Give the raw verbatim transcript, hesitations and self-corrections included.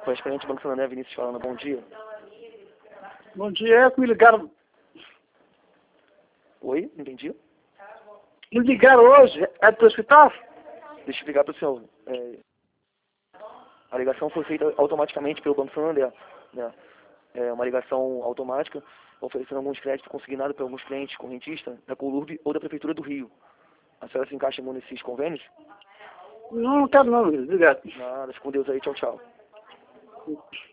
Correspondente Banco Santander, Vinícius falando, bom dia. Bom dia, é que me ligaram. Oi, não entendi. Me ligaram hoje, é do hospital? Deixa eu ligar para o senhor. É, a ligação foi feita automaticamente pelo Banco Santander. Né? É uma ligação automática, oferecendo alguns créditos consignados por alguns clientes correntistas da Colurb ou da Prefeitura do Rio. A senhora se encaixa em um desses convênios? Não, não quero não, obrigado. Nada, fica com Deus aí, tchau, tchau.